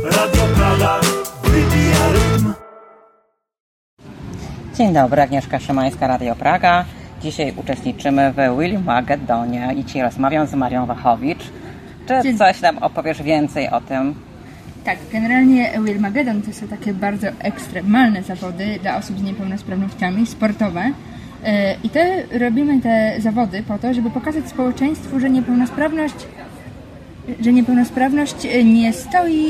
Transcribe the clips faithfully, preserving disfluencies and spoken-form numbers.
Radio Praga wybija rytm. Dzień dobry, Agnieszka Szymańska, Radio Praga. Dzisiaj uczestniczymy w Will-Magedonie i dzisiaj rozmawiam z Marią Wachowicz. Czy Dzień... coś nam opowiesz więcej o tym? Tak, generalnie Will-Magedon to są takie bardzo ekstremalne zawody dla osób z niepełnosprawnościami, sportowe. I te robimy te zawody po to, żeby pokazać społeczeństwu, że niepełnosprawność, że niepełnosprawność nie stoi,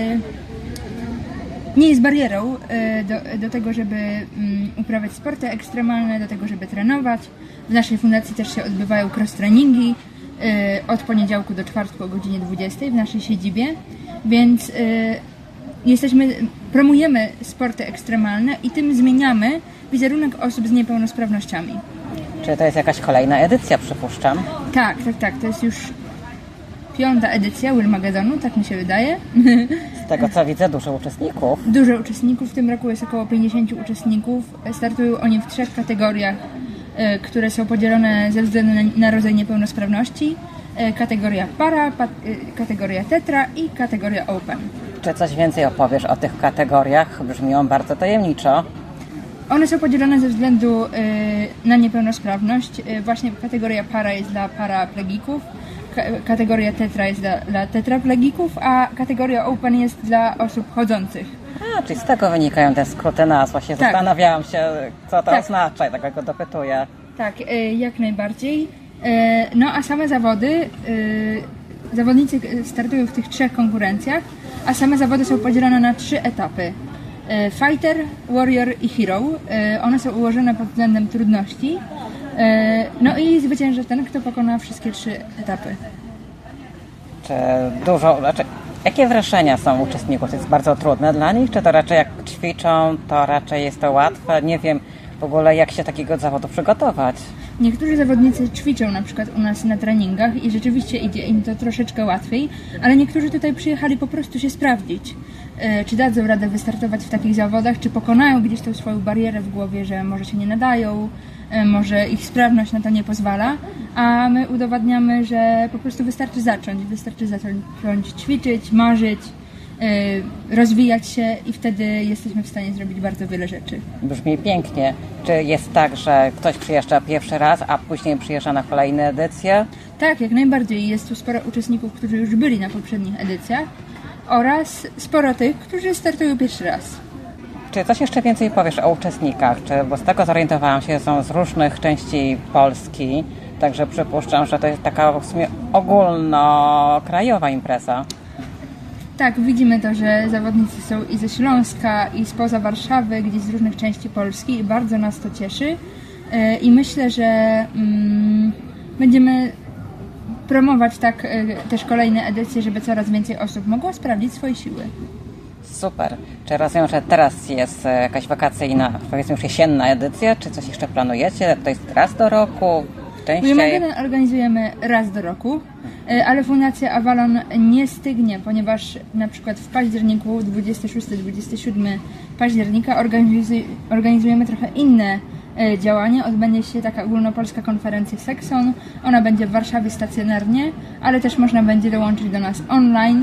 nie jest barierą do, do tego, żeby uprawiać sporty ekstremalne, do tego, żeby trenować. W naszej fundacji też się odbywają cross-treningi od poniedziałku do czwartku o godzinie dwudziestej w naszej siedzibie, więc jesteśmy, promujemy sporty ekstremalne i tym zmieniamy wizerunek osób z niepełnosprawnościami. Czy to jest jakaś kolejna edycja, przypuszczam? Tak, tak, tak. To jest już piąta edycja Will-Magedonu, tak mi się wydaje. Z tego co widzę, dużo uczestników. Dużo uczestników. W tym roku jest około pięćdziesięciu uczestników. Startują oni w trzech kategoriach, które są podzielone ze względu na rodzaj niepełnosprawności. Kategoria para, kategoria tetra i kategoria open. Czy coś więcej opowiesz o tych kategoriach? Brzmią bardzo tajemniczo. One są podzielone ze względu y, na niepełnosprawność. Y, właśnie kategoria para jest dla paraplegików, ka- kategoria tetra jest dla, dla tetraplegików, a kategoria open jest dla osób chodzących. A, czyli z tego wynikają te skróty nazw. Właśnie tak. Zastanawiałam się, co to tak. oznacza i dlatego dopytuję. Tak, y, jak najbardziej. Y, no a same zawody, y, zawodnicy startują w tych trzech konkurencjach, a same zawody są podzielone na trzy etapy. Fighter, Warrior i Hero. One są ułożone pod względem trudności. No i zwycięży ten, kto pokona wszystkie trzy etapy. Czy dużo, znaczy, jakie wrażenia są uczestników? To jest bardzo trudne dla nich? Czy to raczej jak ćwiczą, to raczej jest to łatwe? Nie wiem w ogóle, jak się takiego zawodu przygotować. Niektórzy zawodnicy ćwiczą na przykład u nas na treningach i rzeczywiście idzie im to troszeczkę łatwiej, ale niektórzy tutaj przyjechali po prostu się sprawdzić, czy dadzą radę wystartować w takich zawodach, czy pokonają gdzieś tą swoją barierę w głowie, że może się nie nadają, może ich sprawność na to nie pozwala, a my udowadniamy, że po prostu wystarczy zacząć, wystarczy zacząć ćwiczyć, marzyć, rozwijać się i wtedy jesteśmy w stanie zrobić bardzo wiele rzeczy. Brzmi pięknie. Czy jest tak, że ktoś przyjeżdża pierwszy raz, a później przyjeżdża na kolejne edycje? Tak, jak najbardziej. Jest tu sporo uczestników, którzy już byli na poprzednich edycjach oraz sporo tych, którzy startują pierwszy raz. Czy coś jeszcze więcej powiesz o uczestnikach? Czy, bo z tego zorientowałam się, są z różnych części Polski, także przypuszczam, że to jest taka w sumie ogólnokrajowa impreza. Tak, widzimy to, że zawodnicy są i ze Śląska, i spoza Warszawy, gdzieś z różnych części Polski i bardzo nas to cieszy. I myślę, że mm, będziemy promować tak też kolejne edycje, żeby coraz więcej osób mogło sprawdzić swoje siły. Super. Czy rozumiem, że teraz jest jakaś wakacyjna, powiedzmy już jesienna edycja, czy coś jeszcze planujecie? To jest raz do roku? Will-Magedon organizujemy raz do roku, ale Fundacja Avalon nie stygnie, ponieważ na przykład w październiku, dwudziestego szóstego do dwudziestego siódmego października organizujemy trochę inne działania. Odbędzie się taka ogólnopolska konferencja Sekson. Ona będzie w Warszawie stacjonarnie, ale też można będzie dołączyć do nas online.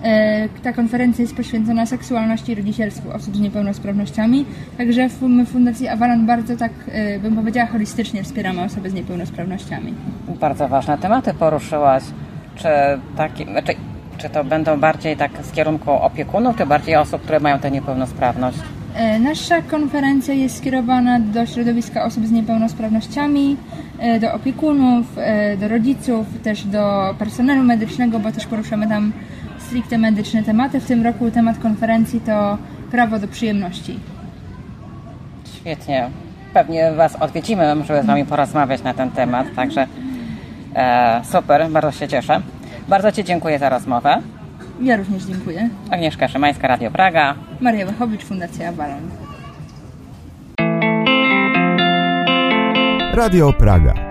Ta konferencja jest poświęcona seksualności i rodzicielstwu osób z niepełnosprawnościami, także my w Fundacji Avalon bardzo tak, bym powiedziała, holistycznie wspieramy osoby z niepełnosprawnościami. Bardzo ważne tematy poruszyłaś. Czy, taki, czy, czy to będą bardziej tak z kierunku opiekunów, czy bardziej osób, które mają tę niepełnosprawność? Nasza konferencja jest skierowana do środowiska osób z niepełnosprawnościami, do opiekunów, do rodziców, też do personelu medycznego, bo też poruszamy tam stricte medyczne tematy. W tym roku temat konferencji to prawo do przyjemności. Świetnie. Pewnie Was odwiedzimy, żeby z Wami porozmawiać na ten temat, także e, super, bardzo się cieszę. Bardzo Ci dziękuję za rozmowę. Ja również dziękuję. Agnieszka Szymańska, Radio Praga. Maria Wachowicz, Fundacja Avalon. Radio Praga.